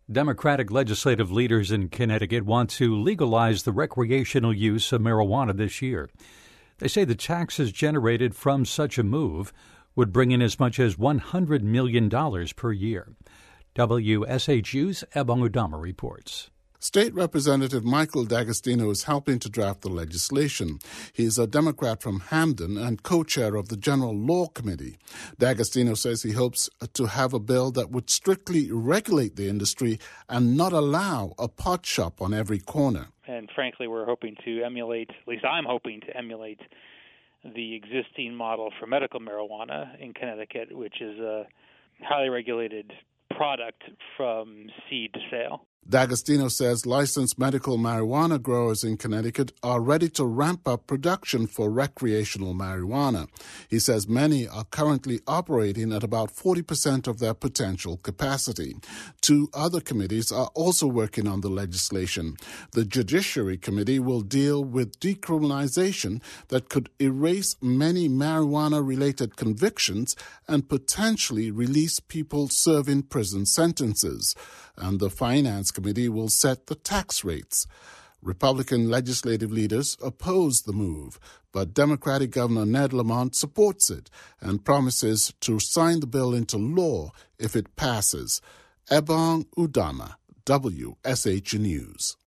Democratic legislative leaders in Connecticut want to legalize the recreational use of marijuana this year. They say the taxes generated from such a move would bring in as much as $100 million per year. WSHU's Ebong Udama reports. State Representative Michael D'Agostino is helping to draft the legislation. He is a Democrat from Hamden and co-chair of the General Law Committee. D'Agostino says he hopes to have a bill that would strictly regulate the industry and not allow a pot shop on every corner. And frankly, we're hoping to emulate, at least I'm hoping to emulate, the existing model for medical marijuana in Connecticut, which is a highly regulated product from seed to sale. D'Agostino says licensed medical marijuana growers in Connecticut are ready to ramp up production for recreational marijuana. He says many are currently operating at about 40% of their potential capacity. Two other committees are also working on the legislation. The Judiciary Committee will deal with decriminalization that could erase many marijuana-related convictions and potentially release people serving prison sentences. And the Finance Committee will set the tax rates. Republican legislative leaders oppose the move, but Democratic Governor Ned Lamont supports it and promises to sign the bill into law if it passes. Ebong Udama, WSH News.